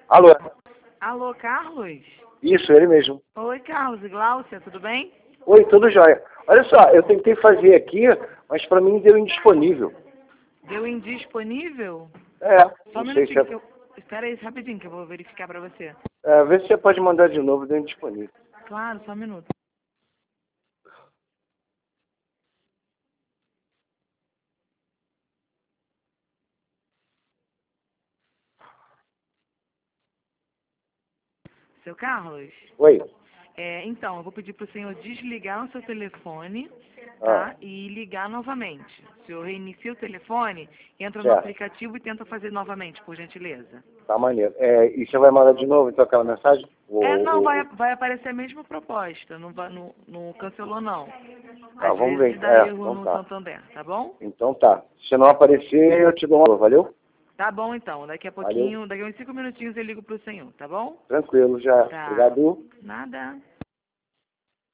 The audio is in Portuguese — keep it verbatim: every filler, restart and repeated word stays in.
Alô? Alô, Carlos? Isso, ele mesmo. Oi, Carlos e Gláucia, tudo bem? Oi, tudo jóia. Olha só, eu tentei fazer aqui, mas para mim deu indisponível. Deu indisponível? É, Só um não sei se minutinho é... que eu... Espera aí rapidinho que eu vou verificar pra você. é vê se você pode mandar de novo, deu indisponível. Claro, só um minuto. Seu Carlos? Oi? É, então, eu vou pedir pro senhor desligar o seu telefone, Ah, tá? E ligar novamente. O senhor reinicia o telefone, entra no certo. aplicativo e tenta fazer novamente, por gentileza. Tá maneiro. É, e você vai mandar de novo, então, aquela mensagem? O, É, não, o, vai, o... vai aparecer a mesma proposta, não, vai, não, não cancelou não. Tá, Às vamos vezes ver. dá É, erro então no tá. Santander, tá bom? Então tá. Se não aparecer, eu te dou uma... Valeu? Tá bom então, daqui a Valeu. pouquinho, daqui a uns cinco minutinhos eu ligo pro senhor, tá bom? Tranquilo, já. Tá. Obrigado. Nada.